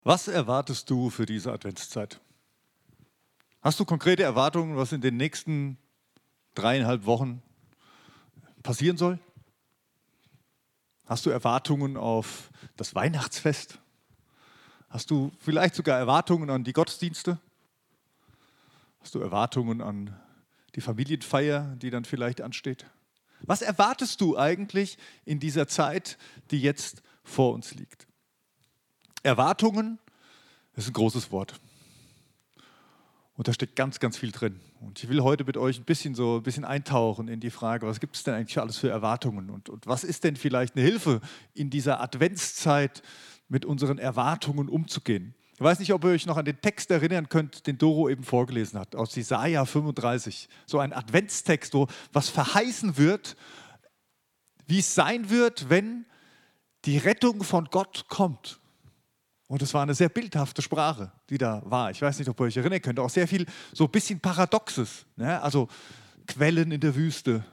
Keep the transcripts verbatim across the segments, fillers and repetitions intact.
Was erwartest du für diese Adventszeit? Hast du konkrete Erwartungen, was in den nächsten dreieinhalb Wochen passieren soll? Hast du Erwartungen auf das Weihnachtsfest? Hast du vielleicht sogar Erwartungen an die Gottesdienste? Hast du Erwartungen an die Familienfeier, die dann vielleicht ansteht? Was erwartest du eigentlich in dieser Zeit, die jetzt vor uns liegt? Erwartungen ist ein großes Wort. Und da steckt ganz, ganz viel drin. Und ich will heute mit euch ein bisschen so ein bisschen eintauchen in die Frage, was gibt es denn eigentlich alles für Erwartungen? Und, und was ist denn vielleicht eine Hilfe in dieser Adventszeit mit unseren Erwartungen umzugehen? Ich weiß nicht, ob ihr euch noch an den Text erinnern könnt, den Doro eben vorgelesen hat, aus Jesaja fünfunddreißig. So ein Adventstext, wo was verheißen wird, wie es sein wird, wenn die Rettung von Gott kommt. Und es war eine sehr bildhafte Sprache, die da war. Ich weiß nicht, ob ihr euch erinnern könnt, auch sehr viel so ein bisschen Paradoxes. Ne? Also Quellen in der Wüste,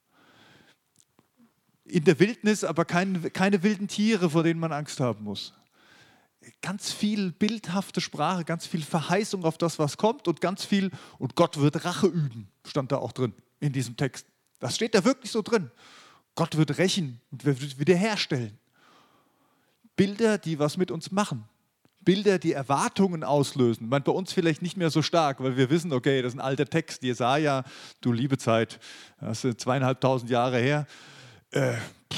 in der Wildnis, aber kein, keine wilden Tiere, vor denen man Angst haben muss. Ganz viel bildhafte Sprache, ganz viel Verheißung auf das, was kommt und ganz viel, und Gott wird Rache üben, stand da auch drin in diesem Text. Das steht da wirklich so drin. Gott wird rächen und wird wiederherstellen. Bilder, die was mit uns machen. Bilder, die Erwartungen auslösen. Ich meine, bei uns vielleicht nicht mehr so stark, weil wir wissen, okay, das ist ein alter Text, Jesaja, du liebe Zeit, das ist zweieinhalbtausend Jahre her. Äh,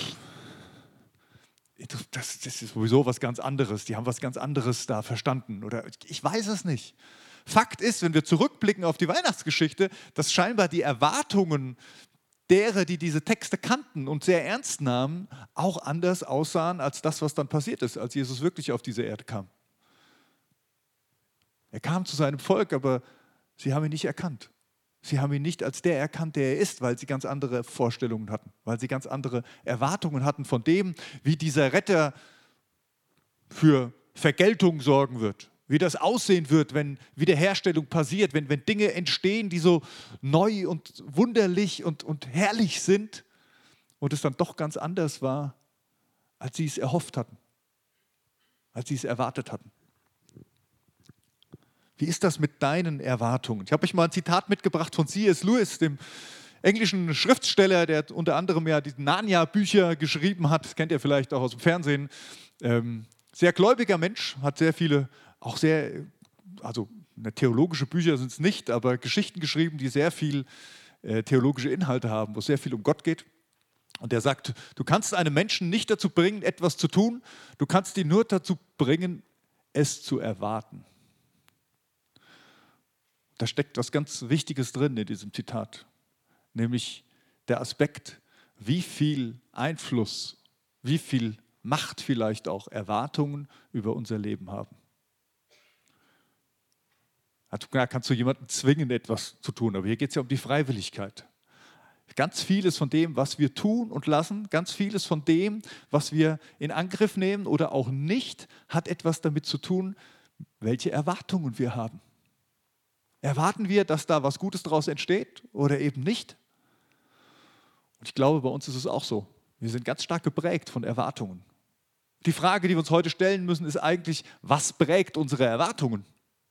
das, das ist sowieso was ganz anderes. Die haben was ganz anderes da verstanden. Oder ich weiß es nicht. Fakt ist, wenn wir zurückblicken auf die Weihnachtsgeschichte, dass scheinbar die Erwartungen derer, die diese Texte kannten und sehr ernst nahmen, auch anders aussahen als das, was dann passiert ist, als Jesus wirklich auf diese Erde kam. Er kam zu seinem Volk, aber sie haben ihn nicht erkannt. Sie haben ihn nicht als der erkannt, der er ist, weil sie ganz andere Vorstellungen hatten, weil sie ganz andere Erwartungen hatten von dem, wie dieser Retter für Vergeltung sorgen wird, wie das aussehen wird, wenn Wiederherstellung passiert, wenn, wenn Dinge entstehen, die so neu und wunderlich und, und herrlich sind und es dann doch ganz anders war, als sie es erhofft hatten, als sie es erwartet hatten. Wie ist das mit deinen Erwartungen? Ich habe euch mal ein Zitat mitgebracht von C S Lewis, dem englischen Schriftsteller, der unter anderem ja die Narnia-Bücher geschrieben hat. Das kennt ihr vielleicht auch aus dem Fernsehen. Ähm, sehr gläubiger Mensch, hat sehr viele, auch sehr, also theologische Bücher sind es nicht, aber Geschichten geschrieben, die sehr viel äh, theologische Inhalte haben, wo es sehr viel um Gott geht. Und er sagt, du kannst einen Menschen nicht dazu bringen, etwas zu tun, du kannst ihn nur dazu bringen, es zu erwarten. Da steckt was ganz Wichtiges drin in diesem Zitat, nämlich der Aspekt, wie viel Einfluss, wie viel Macht vielleicht auch Erwartungen über unser Leben haben. Da kannst du jemanden zwingen, etwas zu tun, aber hier geht es ja um die Freiwilligkeit. Ganz vieles von dem, was wir tun und lassen, ganz vieles von dem, was wir in Angriff nehmen oder auch nicht, hat etwas damit zu tun, welche Erwartungen wir haben. Erwarten wir, dass da was Gutes daraus entsteht oder eben nicht? Und ich glaube, bei uns ist es auch so. Wir sind ganz stark geprägt von Erwartungen. Die Frage, die wir uns heute stellen müssen, ist eigentlich, was prägt unsere Erwartungen?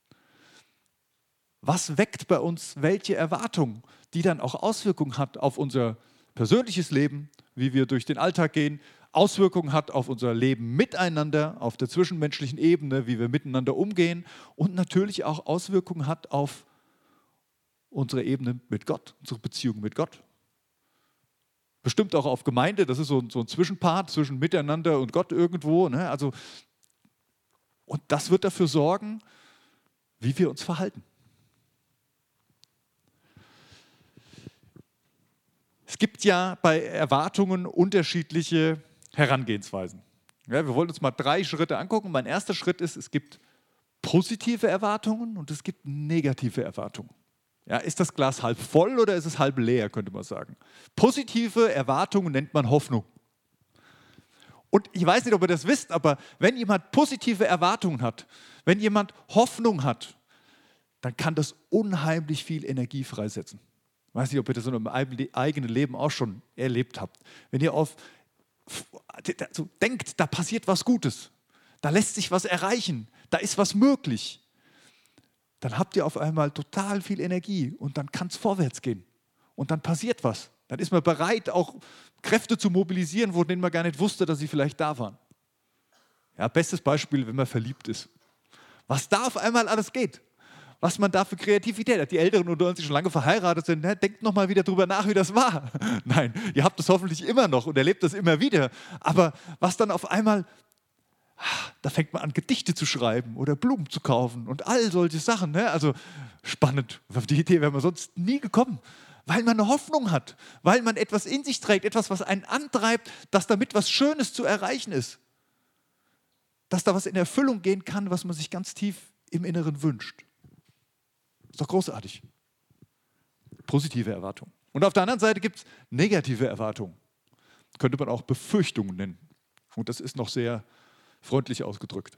Was weckt bei uns welche Erwartung, die dann auch Auswirkungen hat auf unser persönliches Leben, wie wir durch den Alltag gehen, Auswirkungen hat auf unser Leben miteinander, auf der zwischenmenschlichen Ebene, wie wir miteinander umgehen und natürlich auch Auswirkungen hat auf unsere Ebene mit Gott, unsere Beziehung mit Gott. Bestimmt auch auf Gemeinde, das ist so ein, so ein Zwischenpart zwischen Miteinander und Gott irgendwo. Ne? Also, und das wird dafür sorgen, wie wir uns verhalten. Es gibt ja bei Erwartungen unterschiedliche Herangehensweisen. Ja, wir wollen uns mal drei Schritte angucken. Mein erster Schritt ist, es gibt positive Erwartungen und es gibt negative Erwartungen. Ja, ist das Glas halb voll oder ist es halb leer, könnte man sagen. Positive Erwartungen nennt man Hoffnung. Und ich weiß nicht, ob ihr das wisst, aber wenn jemand positive Erwartungen hat, wenn jemand Hoffnung hat, dann kann das unheimlich viel Energie freisetzen. Ich weiß nicht, ob ihr das in eurem eigenen Leben auch schon erlebt habt. Wenn ihr auf, also denkt, da passiert was Gutes, da lässt sich was erreichen, da ist was möglich, dann habt ihr auf einmal total viel Energie und dann kann es vorwärts gehen und dann passiert was. Dann ist man bereit, auch Kräfte zu mobilisieren, von denen man gar nicht wusste, dass sie vielleicht da waren. Ja, bestes Beispiel, wenn man verliebt ist. Was da auf einmal alles geht, was man da für Kreativität hat. Die Älteren unter uns, die schon lange verheiratet sind, ne, denkt nochmal wieder drüber nach, wie das war. Nein, ihr habt das hoffentlich immer noch und erlebt das immer wieder. Aber was dann auf einmal, da fängt man an, Gedichte zu schreiben oder Blumen zu kaufen und all solche Sachen. Ne? Also spannend, auf die Idee wäre man sonst nie gekommen. Weil man eine Hoffnung hat, weil man etwas in sich trägt, etwas, was einen antreibt, dass damit was Schönes zu erreichen ist. Dass da was in Erfüllung gehen kann, was man sich ganz tief im Inneren wünscht. Ist doch großartig. Positive Erwartungen. Und auf der anderen Seite gibt es negative Erwartungen. Könnte man auch Befürchtungen nennen. Und das ist noch sehr freundlich ausgedrückt.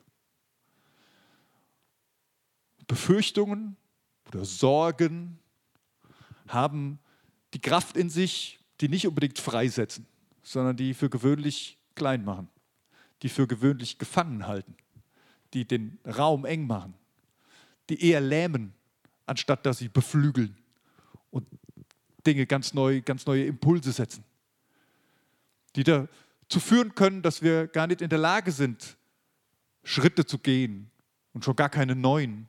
Befürchtungen oder Sorgen haben die Kraft in sich, die nicht unbedingt freisetzen, sondern die für gewöhnlich klein machen, die für gewöhnlich gefangen halten, die den Raum eng machen, die eher lähmen, anstatt dass sie beflügeln und Dinge ganz neu, ganz neue Impulse setzen, die dazu führen können, dass wir gar nicht in der Lage sind, Schritte zu gehen und schon gar keine neuen,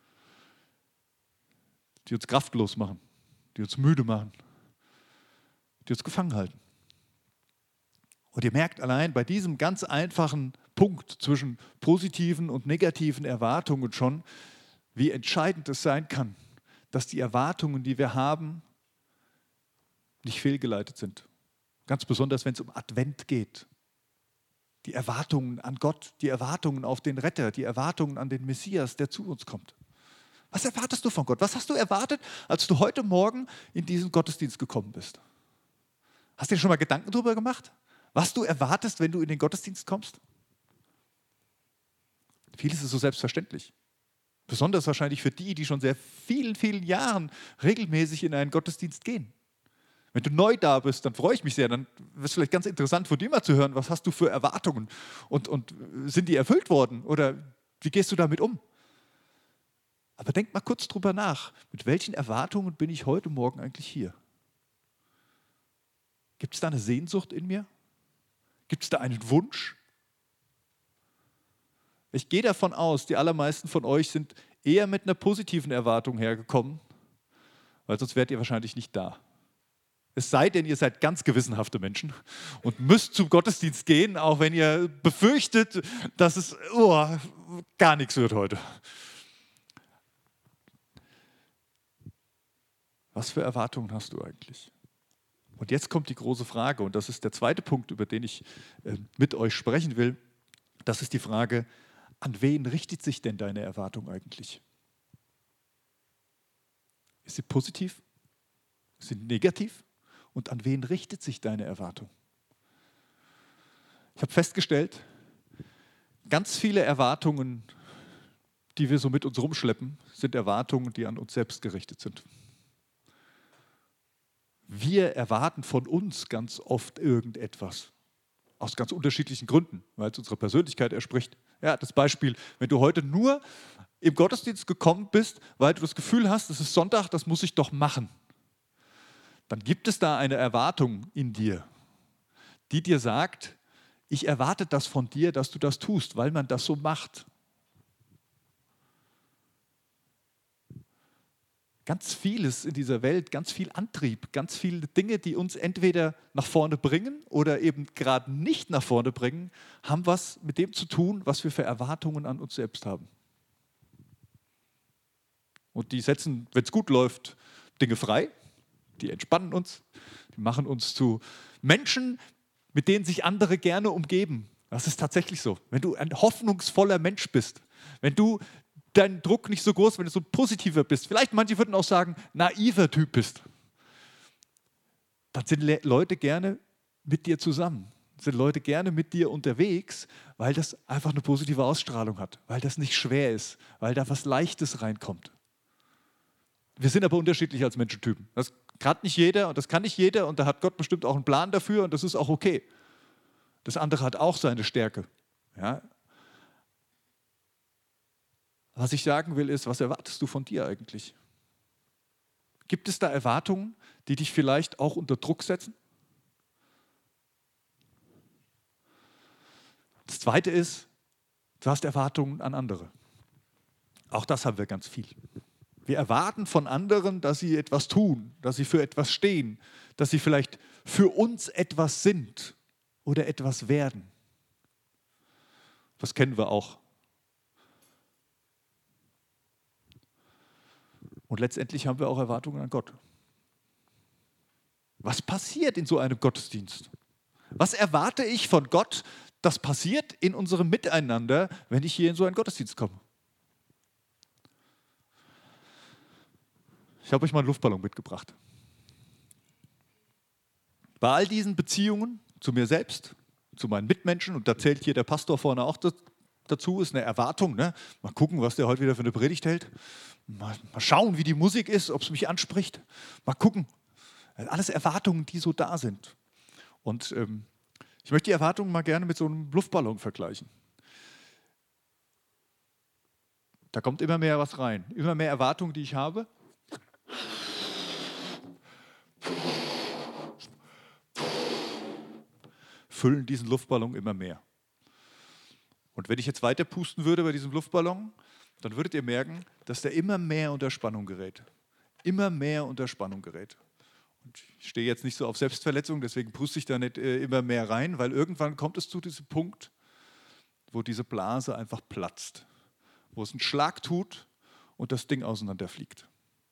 die uns kraftlos machen, die uns müde machen, die uns gefangen halten. Und ihr merkt allein bei diesem ganz einfachen Punkt zwischen positiven und negativen Erwartungen schon, wie entscheidend es sein kann, dass die Erwartungen, die wir haben, nicht fehlgeleitet sind. Ganz besonders, wenn es um Advent geht. Die Erwartungen an Gott, die Erwartungen auf den Retter, die Erwartungen an den Messias, der zu uns kommt. Was erwartest du von Gott? Was hast du erwartet, als du heute Morgen in diesen Gottesdienst gekommen bist? Hast du dir schon mal Gedanken darüber gemacht, was du erwartest, wenn du in den Gottesdienst kommst? Vieles ist so selbstverständlich. Besonders wahrscheinlich für die, die schon seit vielen, vielen Jahren regelmäßig in einen Gottesdienst gehen. Wenn du neu da bist, dann freue ich mich sehr. Dann wird es vielleicht ganz interessant von dir mal zu hören, was hast du für Erwartungen und, und sind die erfüllt worden oder wie gehst du damit um? Aber denk mal kurz drüber nach, mit welchen Erwartungen bin ich heute Morgen eigentlich hier? Gibt es da eine Sehnsucht in mir? Gibt es da einen Wunsch? Ich gehe davon aus, die allermeisten von euch sind eher mit einer positiven Erwartung hergekommen, weil sonst wärt ihr wahrscheinlich nicht da. Es sei denn, ihr seid ganz gewissenhafte Menschen und müsst zum Gottesdienst gehen, auch wenn ihr befürchtet, dass es oh, gar nichts wird heute. Was für Erwartungen hast du eigentlich? Und jetzt kommt die große Frage, und das ist der zweite Punkt, über den ich äh, mit euch sprechen will. Das ist die Frage, an wen richtet sich denn deine Erwartung eigentlich? Ist sie positiv? Ist sie negativ? Und an wen richtet sich deine Erwartung? Ich habe festgestellt, ganz viele Erwartungen, die wir so mit uns rumschleppen, sind Erwartungen, die an uns selbst gerichtet sind. Wir erwarten von uns ganz oft irgendetwas. Aus ganz unterschiedlichen Gründen, weil es unserer Persönlichkeit entspricht. Ja, das Beispiel, wenn du heute nur im Gottesdienst gekommen bist, weil du das Gefühl hast, es ist Sonntag, das muss ich doch machen. Dann gibt es da eine Erwartung in dir, die dir sagt, ich erwarte das von dir, dass du das tust, weil man das so macht. Ganz vieles in dieser Welt, ganz viel Antrieb, ganz viele Dinge, die uns entweder nach vorne bringen oder eben gerade nicht nach vorne bringen, haben was mit dem zu tun, was wir für Erwartungen an uns selbst haben. Und die setzen, wenn es gut läuft, Dinge frei, die entspannen uns, die machen uns zu Menschen, mit denen sich andere gerne umgeben. Das ist tatsächlich so. Wenn du ein hoffnungsvoller Mensch bist, wenn du dein Druck nicht so groß, wenn du so positiver bist, vielleicht manche würden auch sagen, naiver Typ bist, dann sind Le- Leute gerne mit dir zusammen, sind Leute gerne mit dir unterwegs, weil das einfach eine positive Ausstrahlung hat, weil das nicht schwer ist, weil da was Leichtes reinkommt. Wir sind aber unterschiedlich als Menschentypen. Das kann nicht jeder und das kann nicht jeder und da hat Gott bestimmt auch einen Plan dafür und das ist auch okay. Das andere hat auch seine Stärke. Ja? Was ich sagen will, ist, was erwartest du von dir eigentlich? Gibt es da Erwartungen, die dich vielleicht auch unter Druck setzen? Das Zweite ist, du hast Erwartungen an andere. Auch das haben wir ganz viel. Wir erwarten von anderen, dass sie etwas tun, dass sie für etwas stehen, dass sie vielleicht für uns etwas sind oder etwas werden. Das kennen wir auch. Und letztendlich haben wir auch Erwartungen an Gott. Was passiert in so einem Gottesdienst? Was erwarte ich von Gott, das passiert in unserem Miteinander, wenn ich hier in so einen Gottesdienst komme? Ich habe euch mal einen Luftballon mitgebracht. Bei all diesen Beziehungen zu mir selbst, zu meinen Mitmenschen, und da zählt hier der Pastor vorne auch dazu, ist eine Erwartung. Ne? Mal gucken, was der heute wieder für eine Predigt hält. Mal, mal schauen, wie die Musik ist, ob es mich anspricht. Mal gucken. Alles Erwartungen, die so da sind. Und ähm, ich möchte die Erwartungen mal gerne mit so einem Luftballon vergleichen. Da kommt immer mehr was rein. Immer mehr Erwartungen, die ich habe. Füllen diesen Luftballon immer mehr. Und wenn ich jetzt weiter pusten würde bei diesem Luftballon, dann würdet ihr merken, dass der immer mehr unter Spannung gerät. Immer mehr unter Spannung gerät. Und ich stehe jetzt nicht so auf Selbstverletzung, deswegen puste ich da nicht äh, immer mehr rein, weil irgendwann kommt es zu diesem Punkt, wo diese Blase einfach platzt. Wo es einen Schlag tut und das Ding auseinanderfliegt.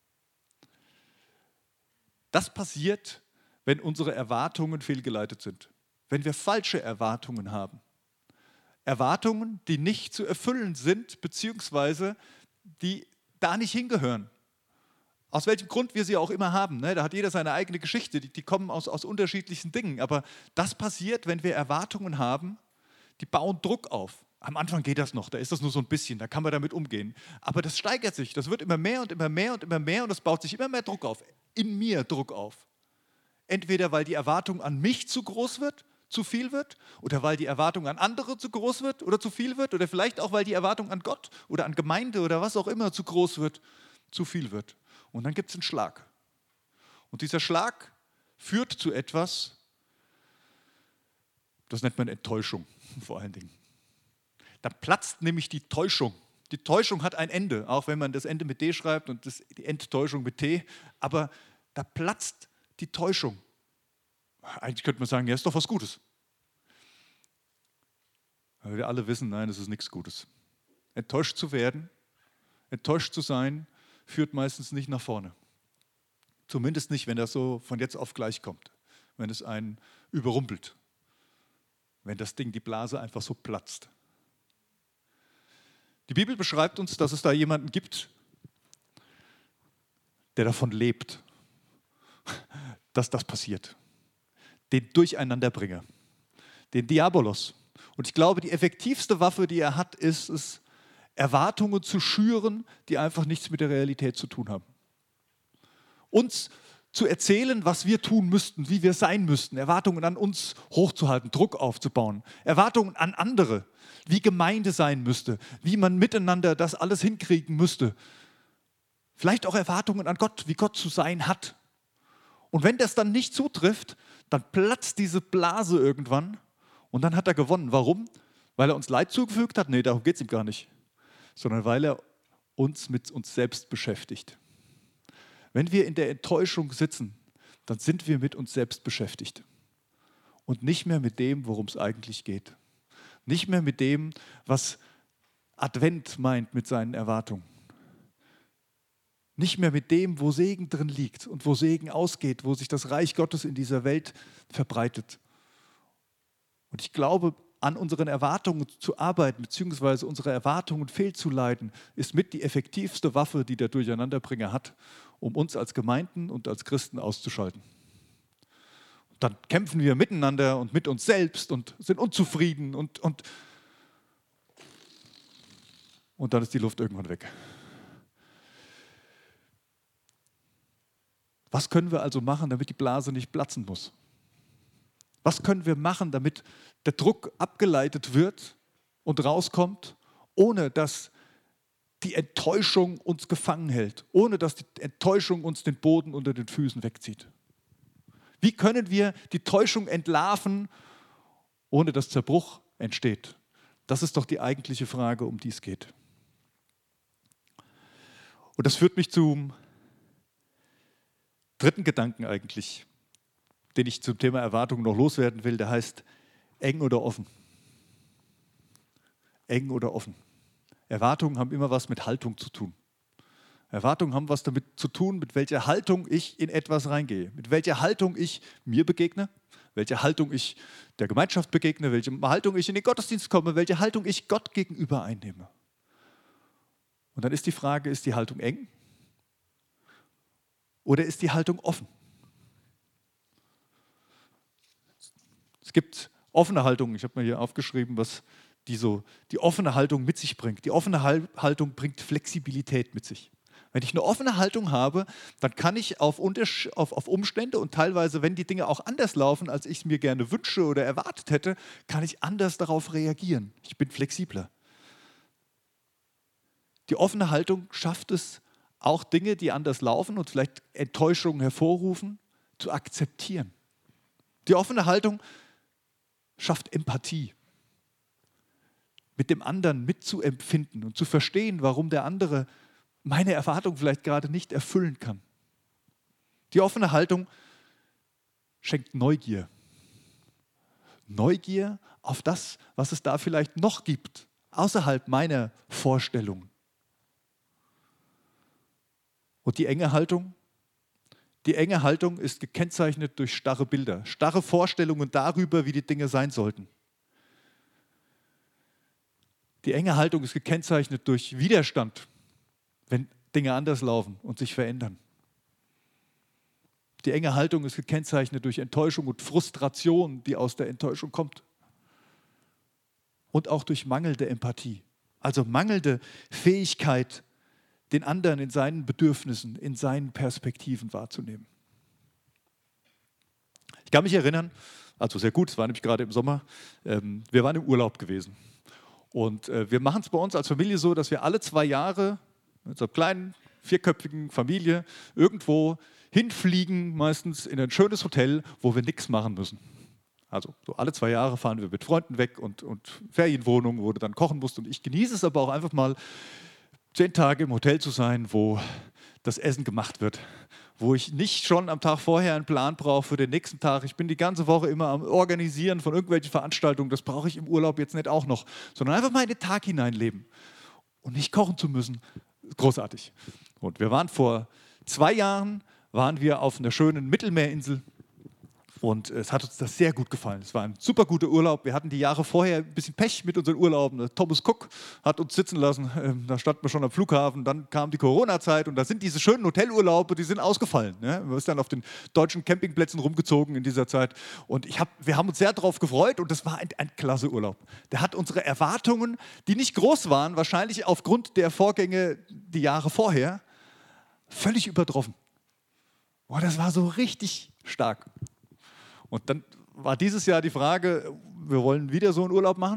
Das passiert, wenn unsere Erwartungen fehlgeleitet sind. Wenn wir falsche Erwartungen haben. Erwartungen, die nicht zu erfüllen sind, beziehungsweise die da nicht hingehören. Aus welchem Grund wir sie auch immer haben. Ne? Da hat jeder seine eigene Geschichte, die, die kommen aus, aus unterschiedlichsten Dingen. Aber das passiert, wenn wir Erwartungen haben, die bauen Druck auf. Am Anfang geht das noch, da ist das nur so ein bisschen, da kann man damit umgehen. Aber das steigert sich, das wird immer mehr und immer mehr und immer mehr und es baut sich immer mehr Druck auf. In mir Druck auf. Entweder weil die Erwartung an mich zu groß wird, zu viel wird, oder weil die Erwartung an andere zu groß wird oder zu viel wird, oder vielleicht auch, weil die Erwartung an Gott oder an Gemeinde oder was auch immer zu groß wird, zu viel wird. Und dann gibt es einen Schlag. Und dieser Schlag führt zu etwas, das nennt man Enttäuschung vor allen Dingen. Da platzt nämlich die Täuschung. Die Täuschung hat ein Ende, auch wenn man das Ende mit D schreibt und das, die Enttäuschung mit T, aber da platzt die Täuschung. Eigentlich könnte man sagen, ja, ist doch was Gutes. Aber wir alle wissen, nein, es ist nichts Gutes. Enttäuscht zu werden, enttäuscht zu sein, führt meistens nicht nach vorne. Zumindest nicht, wenn das so von jetzt auf gleich kommt. Wenn es einen überrumpelt. Wenn das Ding, die Blase einfach so platzt. Die Bibel beschreibt uns, dass es da jemanden gibt, der davon lebt, dass das passiert. Den Durcheinanderbringer, den Diabolos. Und ich glaube, die effektivste Waffe, die er hat, ist es, Erwartungen zu schüren, die einfach nichts mit der Realität zu tun haben. Uns zu erzählen, was wir tun müssten, wie wir sein müssten, Erwartungen an uns hochzuhalten, Druck aufzubauen, Erwartungen an andere, wie Gemeinde sein müsste, wie man miteinander das alles hinkriegen müsste. Vielleicht auch Erwartungen an Gott, wie Gott zu sein hat. Und wenn das dann nicht zutrifft, dann platzt diese Blase irgendwann und dann hat er gewonnen. Warum? Weil er uns Leid zugefügt hat? Nee, darum geht es ihm gar nicht. Sondern weil er uns mit uns selbst beschäftigt. Wenn wir in der Enttäuschung sitzen, dann sind wir mit uns selbst beschäftigt. Und nicht mehr mit dem, worum es eigentlich geht. Nicht mehr mit dem, was Advent meint mit seinen Erwartungen. Nicht mehr mit dem, wo Segen drin liegt und wo Segen ausgeht, wo sich das Reich Gottes in dieser Welt verbreitet. Und ich glaube, an unseren Erwartungen zu arbeiten, beziehungsweise unsere Erwartungen fehlzuleiten, ist mit die effektivste Waffe, die der Durcheinanderbringer hat, um uns als Gemeinden und als Christen auszuschalten. Und dann kämpfen wir miteinander und mit uns selbst und sind unzufrieden und, und, und dann ist die Luft irgendwann weg. Was können wir also machen, damit die Blase nicht platzen muss? Was können wir machen, damit der Druck abgeleitet wird und rauskommt, ohne dass die Enttäuschung uns gefangen hält, ohne dass die Enttäuschung uns den Boden unter den Füßen wegzieht? Wie können wir die Täuschung entlarven, ohne dass Zerbruch entsteht? Das ist doch die eigentliche Frage, um die es geht. Und das führt mich zum dritten Gedanken eigentlich, den ich zum Thema Erwartung noch loswerden will. Der heißt eng oder offen. Eng oder offen. Erwartungen haben immer was mit Haltung zu tun. Erwartungen haben was damit zu tun, mit welcher Haltung ich in etwas reingehe, mit welcher Haltung ich mir begegne, welche Haltung ich der Gemeinschaft begegne, welche Haltung ich in den Gottesdienst komme, welche Haltung ich Gott gegenüber einnehme. Und dann ist die Frage, ist die Haltung eng oder ist die Haltung offen? Es gibt offene Haltungen, ich habe mir hier aufgeschrieben, was die, so, die offene Haltung mit sich bringt. Die offene Haltung bringt Flexibilität mit sich. Wenn ich eine offene Haltung habe, dann kann ich auf, Untersch- auf, auf Umstände und teilweise, wenn die Dinge auch anders laufen, als ich es mir gerne wünsche oder erwartet hätte, kann ich anders darauf reagieren. Ich bin flexibler. Die offene Haltung schafft es, auch Dinge, die anders laufen und vielleicht Enttäuschungen hervorrufen, zu akzeptieren. Die offene Haltung schafft Empathie, mit dem anderen mitzuempfinden und zu verstehen, warum der andere meine Erwartung vielleicht gerade nicht erfüllen kann. Die offene Haltung schenkt Neugier. Neugier auf das, was es da vielleicht noch gibt, außerhalb meiner Vorstellung. Und die enge Haltung? Die enge Haltung ist gekennzeichnet durch starre Bilder, starre Vorstellungen darüber, wie die Dinge sein sollten. Die enge Haltung ist gekennzeichnet durch Widerstand, wenn Dinge anders laufen und sich verändern. Die enge Haltung ist gekennzeichnet durch Enttäuschung und Frustration, die aus der Enttäuschung kommt. Und auch durch mangelnde Empathie, also mangelnde Fähigkeit, den anderen in seinen Bedürfnissen, in seinen Perspektiven wahrzunehmen. Ich kann mich erinnern, also sehr gut, es war nämlich gerade im Sommer, ähm, wir waren im Urlaub gewesen. Und äh, wir machen es bei uns als Familie so, dass wir alle zwei Jahre mit so einer kleinen, vierköpfigen Familie irgendwo hinfliegen, meistens in ein schönes Hotel, wo wir nichts machen müssen. Also so alle zwei Jahre fahren wir mit Freunden weg und, und Ferienwohnungen, wo du dann kochen musst. Und ich genieße es aber auch einfach mal, zehn Tage im Hotel zu sein, wo das Essen gemacht wird, wo ich nicht schon am Tag vorher einen Plan brauche für den nächsten Tag. Ich bin die ganze Woche immer am Organisieren von irgendwelchen Veranstaltungen. Das brauche ich im Urlaub jetzt nicht auch noch, sondern einfach mal in den Tag hineinleben und nicht kochen zu müssen. Großartig. Und wir waren vor zwei Jahren, waren wir auf einer schönen Mittelmeerinsel. Und es hat uns das sehr gut gefallen. Es war ein super guter Urlaub. Wir hatten die Jahre vorher ein bisschen Pech mit unseren Urlauben. Thomas Cook hat uns sitzen lassen. Da standen wir schon am Flughafen. Dann kam die Corona-Zeit und da sind diese schönen Hotelurlaube, die sind ausgefallen. Wir sind dann auf den deutschen Campingplätzen rumgezogen in dieser Zeit. Und ich hab, wir haben uns sehr darauf gefreut und das war ein, ein klasse Urlaub. Der hat unsere Erwartungen, die nicht groß waren, wahrscheinlich aufgrund der Vorgänge die Jahre vorher, völlig übertroffen. Boah, das war so richtig stark. Und dann war dieses Jahr die Frage, wir wollen wieder so einen Urlaub machen.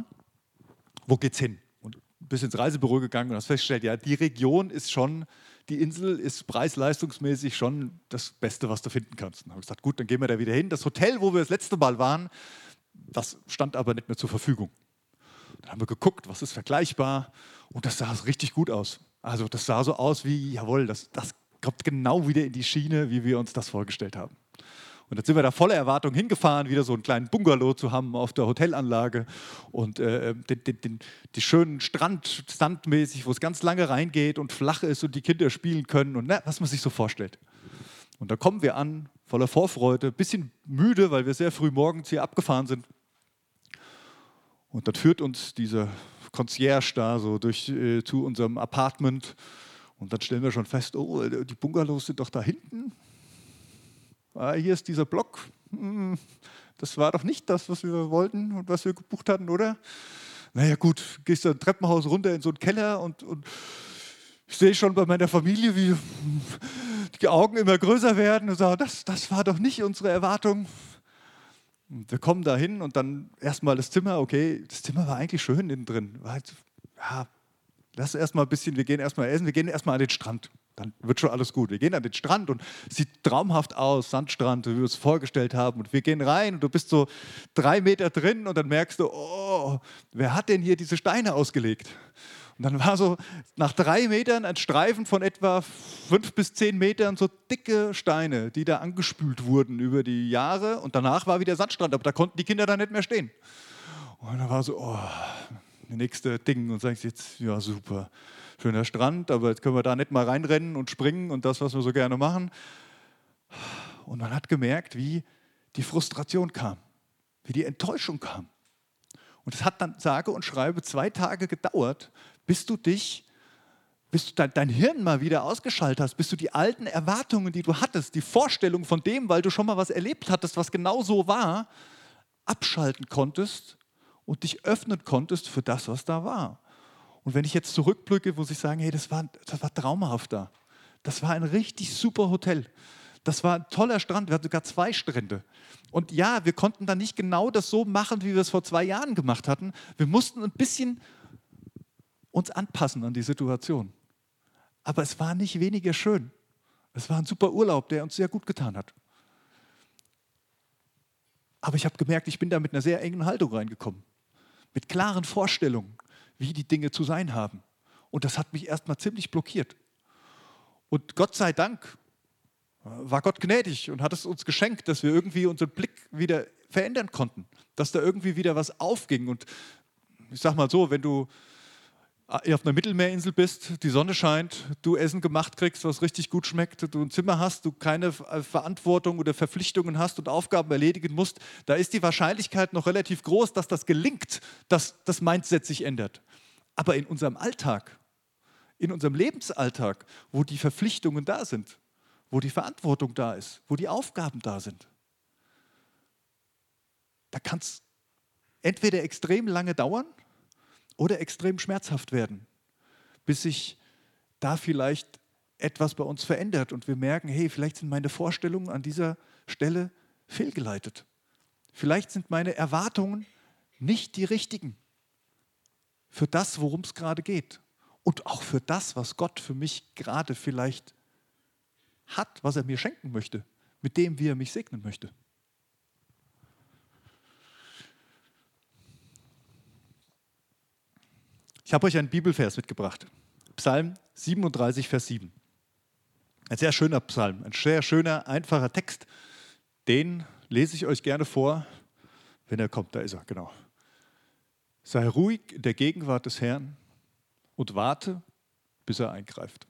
Wo geht's hin? Und bis ins Reisebüro gegangen und hast festgestellt, ja, die Region ist schon, die Insel ist preis-leistungsmäßig schon das Beste, was du finden kannst. Und dann habe ich gesagt, gut, dann gehen wir da wieder hin. Das Hotel, wo wir das letzte Mal waren, das stand aber nicht mehr zur Verfügung. Dann haben wir geguckt, was ist vergleichbar und das sah richtig gut aus. Also das sah so aus wie, jawohl, das, das kommt genau wieder in die Schiene, wie wir uns das vorgestellt haben. Und dann sind wir da voller Erwartung hingefahren, wieder so einen kleinen Bungalow zu haben auf der Hotelanlage und äh, den, den, den, die schönen Strand, standmäßig, wo es ganz lange reingeht und flach ist und die Kinder spielen können und na, was man sich so vorstellt. Und da kommen wir an, voller Vorfreude, ein bisschen müde, weil wir sehr früh morgens hier abgefahren sind. Und dann führt uns dieser Concierge da so durch äh, zu unserem Apartment und dann stellen wir schon fest, oh, die Bungalows sind doch da hinten. Ah, hier ist dieser Block. Das war doch nicht das, was wir wollten und was wir gebucht hatten, oder? Naja gut, gehst du ein Treppenhaus runter in so einen Keller und, und ich sehe schon bei meiner Familie, wie die Augen immer größer werden und sagen, das, das war doch nicht unsere Erwartung. Und wir kommen da hin und dann erstmal das Zimmer, okay, das Zimmer war eigentlich schön innen drin. War halt, ja, lass erstmal ein bisschen, wir gehen erstmal essen, wir gehen erstmal an den Strand. Dann wird schon alles gut. Wir gehen an den Strand und es sieht traumhaft aus, Sandstrand, wie wir es vorgestellt haben. Und wir gehen rein und du bist so drei Meter drin und dann merkst du, oh, wer hat denn hier diese Steine ausgelegt? Und dann war so nach drei Metern ein Streifen von etwa fünf bis zehn Metern, so dicke Steine, die da angespült wurden über die Jahre. Und danach war wieder Sandstrand, aber da konnten die Kinder dann nicht mehr stehen. Und dann war so, oh, das nächste Ding. Und sagst jetzt, ja super, schöner Strand, aber jetzt können wir da nicht mal reinrennen und springen und das, was wir so gerne machen. Und man hat gemerkt, wie die Frustration kam, wie die Enttäuschung kam. Und es hat dann sage und schreibe zwei Tage gedauert, bis du dich, bis du dein, dein Hirn mal wieder ausgeschaltet hast, bis du die alten Erwartungen, die du hattest, die Vorstellung von dem, weil du schon mal was erlebt hattest, was genau so war, abschalten konntest und dich öffnen konntest für das, was da war. Und wenn ich jetzt zurückblicke, muss ich sagen, hey, das war, das war traumhaft da. Das war ein richtig super Hotel. Das war ein toller Strand, wir hatten sogar zwei Strände. Und ja, wir konnten dann nicht genau das so machen, wie wir es vor zwei Jahren gemacht hatten. Wir mussten ein bisschen uns anpassen an die Situation. Aber es war nicht weniger schön. Es war ein super Urlaub, der uns sehr gut getan hat. Aber ich habe gemerkt, ich bin da mit einer sehr engen Haltung reingekommen. Mit klaren Vorstellungen, wie die Dinge zu sein haben. Und das hat mich erstmal ziemlich blockiert. Und Gott sei Dank war Gott gnädig und hat es uns geschenkt, dass wir irgendwie unseren Blick wieder verändern konnten. Dass da irgendwie wieder was aufging. Und ich sag mal so, wenn du auf einer Mittelmeerinsel bist, die Sonne scheint, du Essen gemacht kriegst, was richtig gut schmeckt, du ein Zimmer hast, du keine Verantwortung oder Verpflichtungen hast und Aufgaben erledigen musst, da ist die Wahrscheinlichkeit noch relativ groß, dass das gelingt, dass das Mindset sich ändert. Aber in unserem Alltag, in unserem Lebensalltag, wo die Verpflichtungen da sind, wo die Verantwortung da ist, wo die Aufgaben da sind, da kann es entweder extrem lange dauern oder extrem schmerzhaft werden, bis sich da vielleicht etwas bei uns verändert und wir merken, hey, vielleicht sind meine Vorstellungen an dieser Stelle fehlgeleitet. Vielleicht sind meine Erwartungen nicht die richtigen für das, worum es gerade geht und auch für das, was Gott für mich gerade vielleicht hat, was er mir schenken möchte, mit dem, wie er mich segnen möchte. Ich habe euch einen Bibelvers mitgebracht. Psalm siebenunddreißig, Vers sieben. Ein sehr schöner Psalm, ein sehr schöner, einfacher Text. Den lese ich euch gerne vor, wenn er kommt. Da ist er, genau. Sei ruhig in der Gegenwart des Herrn und warte, bis er eingreift.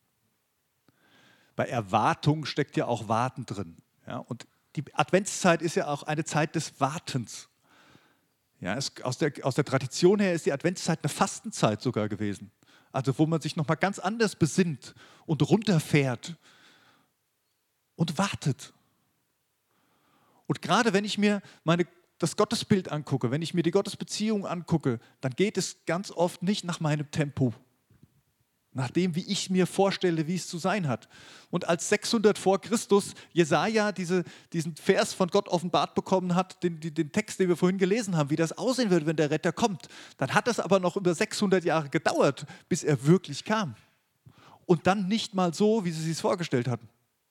Bei Erwartung steckt ja auch Warten drin. Ja? Und die Adventszeit ist ja auch eine Zeit des Wartens. Ja, es, aus, der, aus der Tradition her ist die Adventszeit eine Fastenzeit sogar gewesen. Also wo man sich nochmal ganz anders besinnt und runterfährt und wartet. Und gerade wenn ich mir meine, das Gottesbild angucke, wenn ich mir die Gottesbeziehung angucke, dann geht es ganz oft nicht nach meinem Tempo. Nach dem, wie ich mir vorstelle, wie es zu sein hat. Und als sechshundert vor Christus Jesaja diese, diesen Vers von Gott offenbart bekommen hat, den, den Text, den wir vorhin gelesen haben, wie das aussehen wird, wenn der Retter kommt, dann hat es aber noch über sechshundert Jahre gedauert, bis er wirklich kam. Und dann nicht mal so, wie sie es vorgestellt hatten.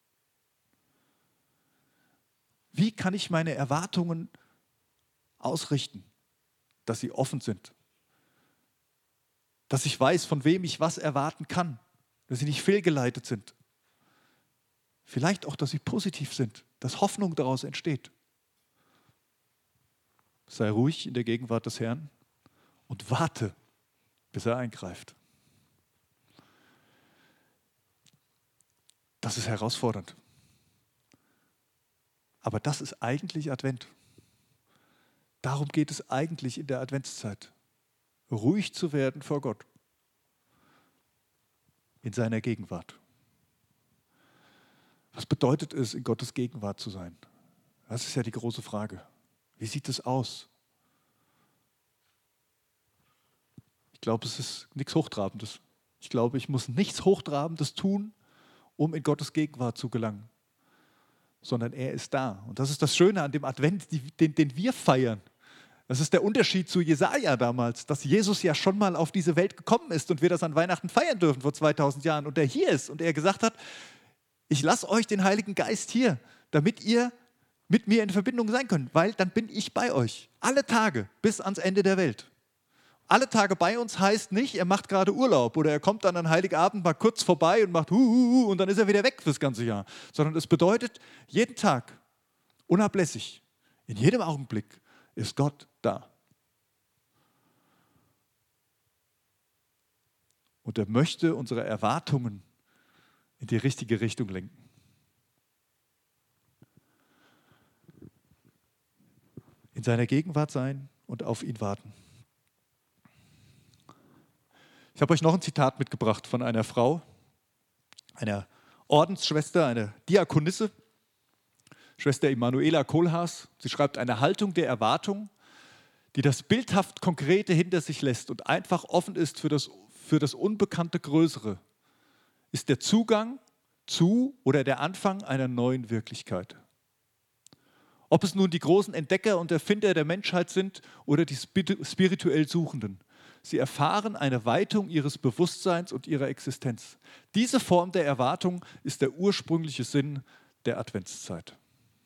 Wie kann ich meine Erwartungen ausrichten, dass sie offen sind? Dass ich weiß, von wem ich was erwarten kann, dass sie nicht fehlgeleitet sind. Vielleicht auch, dass sie positiv sind, dass Hoffnung daraus entsteht. Sei ruhig in der Gegenwart des Herrn und warte, bis er eingreift. Das ist herausfordernd. Aber das ist eigentlich Advent. Darum geht es eigentlich in der Adventszeit. Ruhig zu werden vor Gott, in seiner Gegenwart. Was bedeutet es, in Gottes Gegenwart zu sein? Das ist ja die große Frage. Wie sieht es aus? Ich glaube, es ist nichts Hochtrabendes. Ich glaube, ich muss nichts Hochtrabendes tun, um in Gottes Gegenwart zu gelangen, sondern er ist da. Und das ist das Schöne an dem Advent, den, den wir feiern. Das ist der Unterschied zu Jesaja damals, dass Jesus ja schon mal auf diese Welt gekommen ist und wir das an Weihnachten feiern dürfen vor zweitausend Jahren und er hier ist und er gesagt hat, ich lasse euch den Heiligen Geist hier, damit ihr mit mir in Verbindung sein könnt, weil dann bin ich bei euch. Alle Tage bis ans Ende der Welt. Alle Tage bei uns heißt nicht, er macht gerade Urlaub oder er kommt dann an Heiligabend mal kurz vorbei und macht Huhuhu und dann ist er wieder weg fürs ganze Jahr. Sondern es bedeutet, jeden Tag, unablässig, in jedem Augenblick ist Gott da. Und er möchte unsere Erwartungen in die richtige Richtung lenken. In seiner Gegenwart sein und auf ihn warten. Ich habe euch noch ein Zitat mitgebracht von einer Frau, einer Ordensschwester, einer Diakonisse, Schwester Emanuela Kohlhaas. Sie schreibt, eine Haltung der Erwartung, die das bildhaft Konkrete hinter sich lässt und einfach offen ist für das, für das unbekannte Größere, ist der Zugang zu oder der Anfang einer neuen Wirklichkeit. Ob es nun die großen Entdecker und Erfinder der Menschheit sind oder die spirituell Suchenden. Sie erfahren eine Weitung ihres Bewusstseins und ihrer Existenz. Diese Form der Erwartung ist der ursprüngliche Sinn der Adventszeit.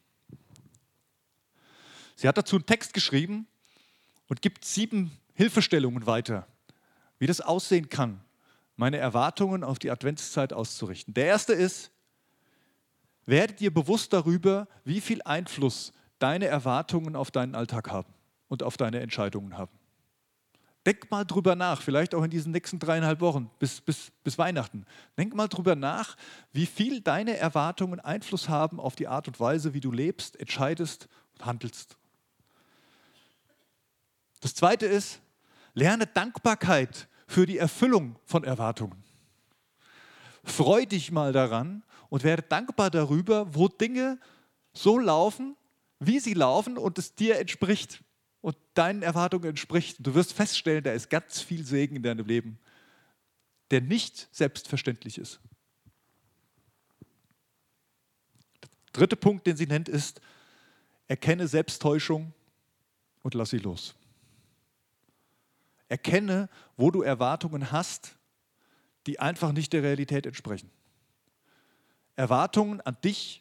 Sie hat dazu einen Text geschrieben und gibt sieben Hilfestellungen weiter, wie das aussehen kann, meine Erwartungen auf die Adventszeit auszurichten. Der erste ist, werde dir bewusst darüber, wie viel Einfluss deine Erwartungen auf deinen Alltag haben und auf deine Entscheidungen haben. Denk mal drüber nach, vielleicht auch in diesen nächsten dreieinhalb Wochen bis, bis, bis Weihnachten. Denk mal drüber nach, wie viel deine Erwartungen Einfluss haben auf die Art und Weise, wie du lebst, entscheidest und handelst. Das zweite ist, lerne Dankbarkeit für die Erfüllung von Erwartungen. Freu dich mal daran und werde dankbar darüber, wo Dinge so laufen, wie sie laufen und es dir entspricht und deinen Erwartungen entspricht. Du wirst feststellen, da ist ganz viel Segen in deinem Leben, der nicht selbstverständlich ist. Der dritte Punkt, den sie nennt, ist, erkenne Selbsttäuschung und lass sie los. Erkenne, wo du Erwartungen hast, die einfach nicht der Realität entsprechen. Erwartungen an dich,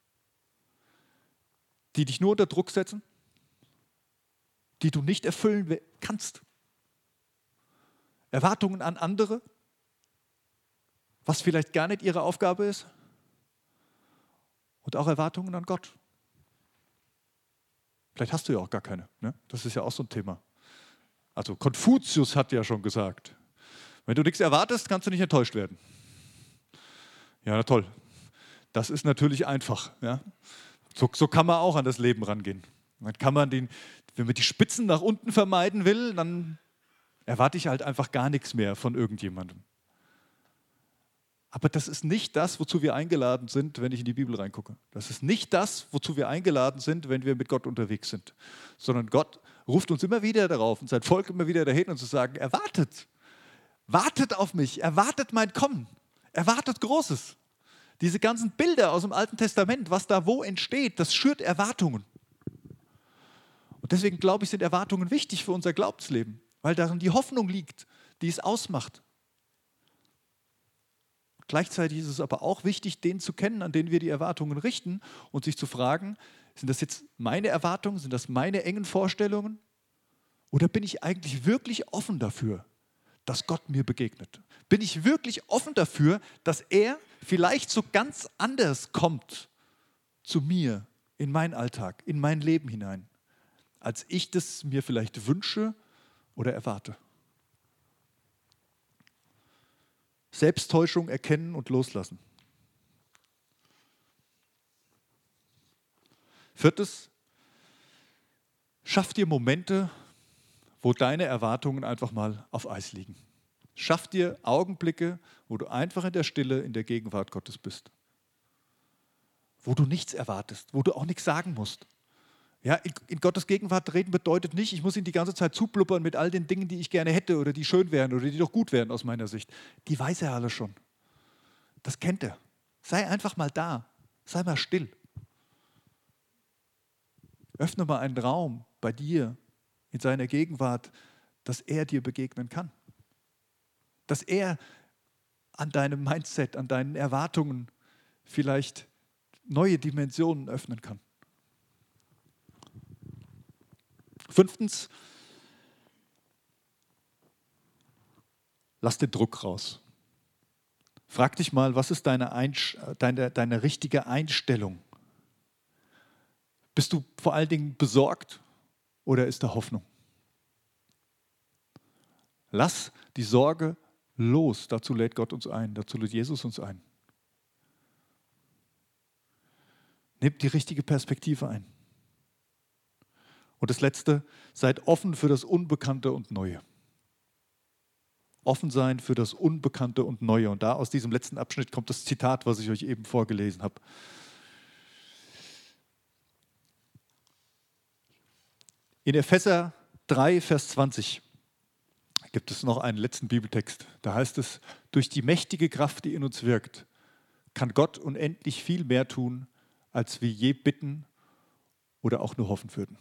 die dich nur unter Druck setzen, die du nicht erfüllen kannst. Erwartungen an andere, was vielleicht gar nicht ihre Aufgabe ist. Und auch Erwartungen an Gott. Vielleicht hast du ja auch gar keine. Ne? Das ist ja auch so ein Thema. Also Konfuzius hat ja schon gesagt, wenn du nichts erwartest, kannst du nicht enttäuscht werden. Ja, na toll. Das ist natürlich einfach. Ja? So, so kann man auch an das Leben rangehen. Dann kann man den, wenn man die Spitzen nach unten vermeiden will, dann erwarte ich halt einfach gar nichts mehr von irgendjemandem. Aber das ist nicht das, wozu wir eingeladen sind, wenn ich in die Bibel reingucke. Das ist nicht das, wozu wir eingeladen sind, wenn wir mit Gott unterwegs sind. Sondern Gott ruft uns immer wieder darauf und sein Volk immer wieder dahin und zu sagen, erwartet, wartet auf mich, erwartet mein Kommen, erwartet Großes. Diese ganzen Bilder aus dem Alten Testament, was da wo entsteht, das schürt Erwartungen. Und deswegen glaube ich, sind Erwartungen wichtig für unser Glaubensleben, weil darin die Hoffnung liegt, die es ausmacht. Gleichzeitig ist es aber auch wichtig, den zu kennen, an den wir die Erwartungen richten und sich zu fragen, sind das jetzt meine Erwartungen, sind das meine engen Vorstellungen oder bin ich eigentlich wirklich offen dafür, dass Gott mir begegnet? Bin ich wirklich offen dafür, dass er vielleicht so ganz anders kommt zu mir, in meinen Alltag, in mein Leben hinein, als ich das mir vielleicht wünsche oder erwarte? Selbsttäuschung erkennen und loslassen. Viertes, schaff dir Momente, wo deine Erwartungen einfach mal auf Eis liegen. Schaff dir Augenblicke, wo du einfach in der Stille, in der Gegenwart Gottes bist. Wo du nichts erwartest, wo du auch nichts sagen musst. Ja, in, in Gottes Gegenwart reden bedeutet nicht, ich muss ihn die ganze Zeit zublubbern mit all den Dingen, die ich gerne hätte oder die schön wären oder die doch gut wären aus meiner Sicht. Die weiß er alle schon. Das kennt er. Sei einfach mal da. Sei mal still. Öffne mal einen Raum bei dir, in seiner Gegenwart, dass er dir begegnen kann. Dass er an deinem Mindset, an deinen Erwartungen vielleicht neue Dimensionen öffnen kann. Fünftens, lass den Druck raus. Frag dich mal, was ist deine, Einsch- deine, deine richtige Einstellung? Bist du vor allen Dingen besorgt oder ist da Hoffnung? Lass die Sorge los. Dazu lädt Gott uns ein, dazu lädt Jesus uns ein. Nehmt die richtige Perspektive ein. Und das Letzte, seid offen für das Unbekannte und Neue. Offen sein für das Unbekannte und Neue. Und da aus diesem letzten Abschnitt kommt das Zitat, was ich euch eben vorgelesen habe. In Epheser drei, Vers zwanzig gibt es noch einen letzten Bibeltext. Da heißt es, durch die mächtige Kraft, die in uns wirkt, kann Gott unendlich viel mehr tun, als wir je bitten oder auch nur hoffen würden.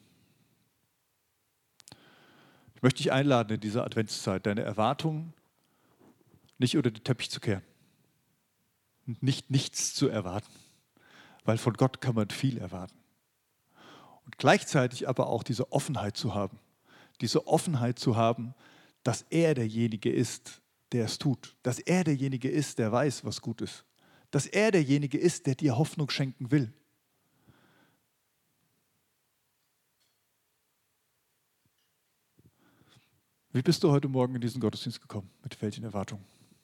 Ich möchte dich einladen, in dieser Adventszeit deine Erwartungen nicht unter den Teppich zu kehren. Und nicht nichts zu erwarten, weil von Gott kann man viel erwarten. Und gleichzeitig aber auch diese Offenheit zu haben. Diese Offenheit zu haben, dass er derjenige ist, der es tut. Dass er derjenige ist, der weiß, was gut ist. Dass er derjenige ist, der dir Hoffnung schenken will. Wie bist du heute Morgen in diesen Gottesdienst gekommen? Mit welchen Erwartungen?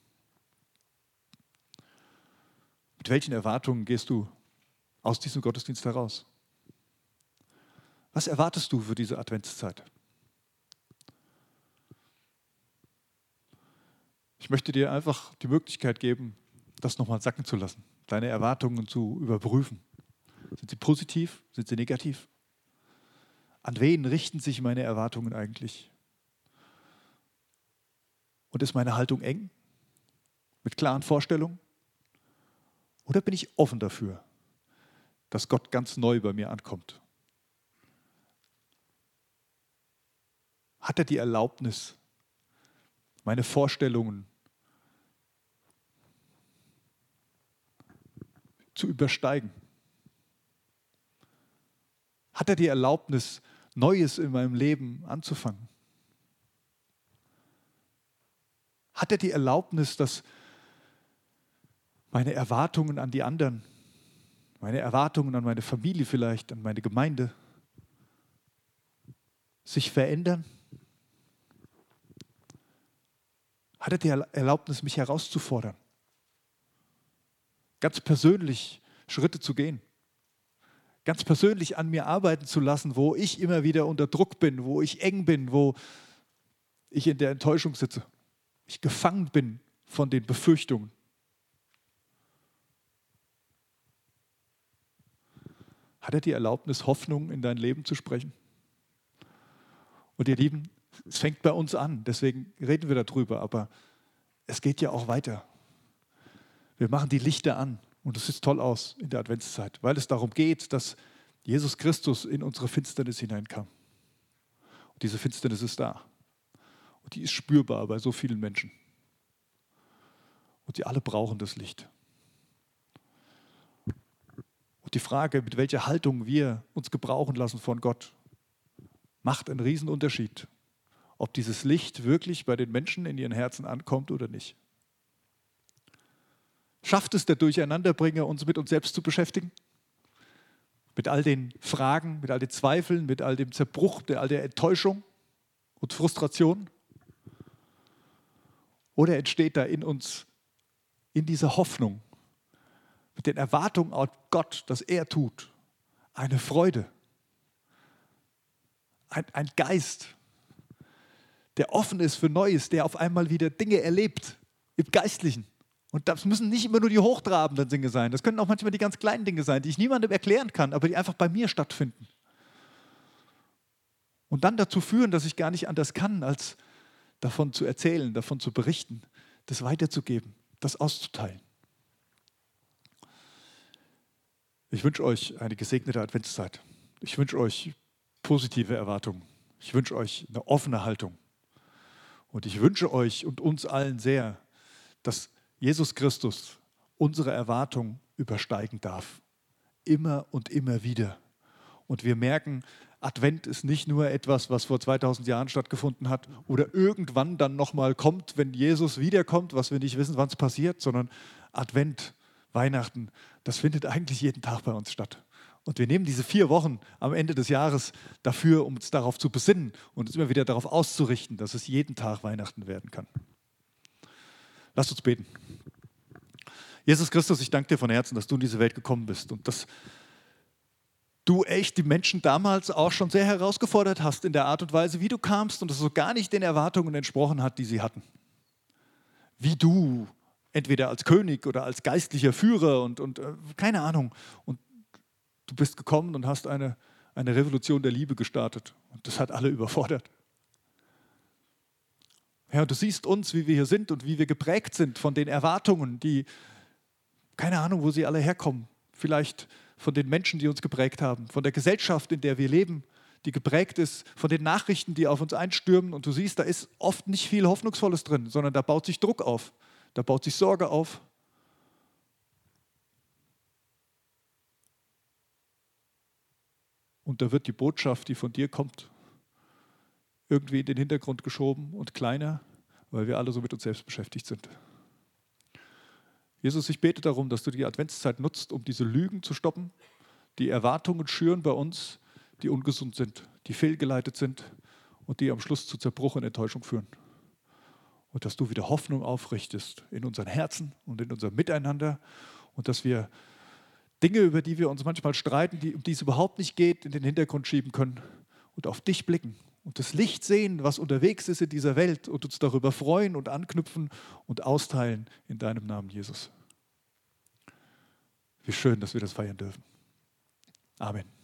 Mit welchen Erwartungen gehst du aus diesem Gottesdienst heraus? Was erwartest du für diese Adventszeit? Ich möchte dir einfach die Möglichkeit geben, das nochmal sacken zu lassen, deine Erwartungen zu überprüfen. Sind sie positiv? Sind sie negativ? An wen richten sich meine Erwartungen eigentlich? Und ist meine Haltung eng? Mit klaren Vorstellungen? Oder bin ich offen dafür, dass Gott ganz neu bei mir ankommt? Hat er die Erlaubnis, meine Vorstellungen zu übersteigen? Hat er die Erlaubnis, Neues in meinem Leben anzufangen? Hat er die Erlaubnis, dass meine Erwartungen an die anderen, meine Erwartungen an meine Familie vielleicht, an meine Gemeinde sich verändern? Hat er die Erlaubnis, mich herauszufordern? Ganz persönlich Schritte zu gehen. Ganz persönlich an mir arbeiten zu lassen, wo ich immer wieder unter Druck bin, wo ich eng bin, wo ich in der Enttäuschung sitze. Ich gefangen bin von den Befürchtungen. Hat er die Erlaubnis, Hoffnung in dein Leben zu sprechen? Und ihr Lieben, es fängt bei uns an, deswegen reden wir darüber, aber es geht ja auch weiter. Wir machen die Lichter an und es sieht toll aus in der Adventszeit, weil es darum geht, dass Jesus Christus in unsere Finsternis hineinkam. Und diese Finsternis ist da. Und die ist spürbar bei so vielen Menschen. Und die alle brauchen das Licht. Und die Frage, mit welcher Haltung wir uns gebrauchen lassen von Gott, macht einen riesen Unterschied, ob dieses Licht wirklich bei den Menschen in ihren Herzen ankommt oder nicht. Schafft es der Durcheinanderbringer, uns mit uns selbst zu beschäftigen? Mit all den Fragen, mit all den Zweifeln, mit all dem Zerbruch, mit all der Enttäuschung und Frustration? Oder entsteht da in uns, in dieser Hoffnung, mit den Erwartungen an Gott, dass er tut, eine Freude, ein, ein Geist, der offen ist für Neues, der auf einmal wieder Dinge erlebt, im Geistlichen. Und das müssen nicht immer nur die hochtrabenden Dinge sein, das können auch manchmal die ganz kleinen Dinge sein, die ich niemandem erklären kann, aber die einfach bei mir stattfinden. Und dann dazu führen, dass ich gar nicht anders kann, als davon zu erzählen, davon zu berichten, das weiterzugeben, das auszuteilen. Ich wünsche euch eine gesegnete Adventszeit. Ich wünsche euch positive Erwartungen. Ich wünsche euch eine offene Haltung. Und ich wünsche euch und uns allen sehr, dass Jesus Christus unsere Erwartung übersteigen darf. Immer und immer wieder. Und wir merken, Advent ist nicht nur etwas, was vor zweitausend Jahren stattgefunden hat oder irgendwann dann nochmal kommt, wenn Jesus wiederkommt, was wir nicht wissen, wann es passiert, sondern Advent, Weihnachten, das findet eigentlich jeden Tag bei uns statt. Und wir nehmen diese vier Wochen am Ende des Jahres dafür, um uns darauf zu besinnen und uns immer wieder darauf auszurichten, dass es jeden Tag Weihnachten werden kann. Lasst uns beten. Jesus Christus, ich danke dir von Herzen, dass du in diese Welt gekommen bist und dass du echt die Menschen damals auch schon sehr herausgefordert hast in der Art und Weise, wie du kamst und es so gar nicht den Erwartungen entsprochen hat, die sie hatten. Wie du, entweder als König oder als geistlicher Führer und, und äh, keine Ahnung. Und du bist gekommen und hast eine, eine Revolution der Liebe gestartet. Und das hat alle überfordert. Ja, du siehst uns, wie wir hier sind und wie wir geprägt sind von den Erwartungen, die, keine Ahnung, wo sie alle herkommen. Vielleicht von den Menschen, die uns geprägt haben, von der Gesellschaft, in der wir leben, die geprägt ist, von den Nachrichten, die auf uns einstürmen. Und du siehst, da ist oft nicht viel Hoffnungsvolles drin, sondern da baut sich Druck auf, da baut sich Sorge auf. Und da wird die Botschaft, die von dir kommt, irgendwie in den Hintergrund geschoben und kleiner, weil wir alle so mit uns selbst beschäftigt sind. Jesus, ich bete darum, dass du die Adventszeit nutzt, um diese Lügen zu stoppen, die Erwartungen schüren bei uns, die ungesund sind, die fehlgeleitet sind und die am Schluss zu Zerbruch und Enttäuschung führen. Und dass du wieder Hoffnung aufrichtest in unseren Herzen und in unserem Miteinander und dass wir Dinge, über die wir uns manchmal streiten, die, um die es überhaupt nicht geht, in den Hintergrund schieben können und auf dich blicken und das Licht sehen, was unterwegs ist in dieser Welt und uns darüber freuen und anknüpfen und austeilen in deinem Namen, Jesus. Wie schön, dass wir das feiern dürfen. Amen.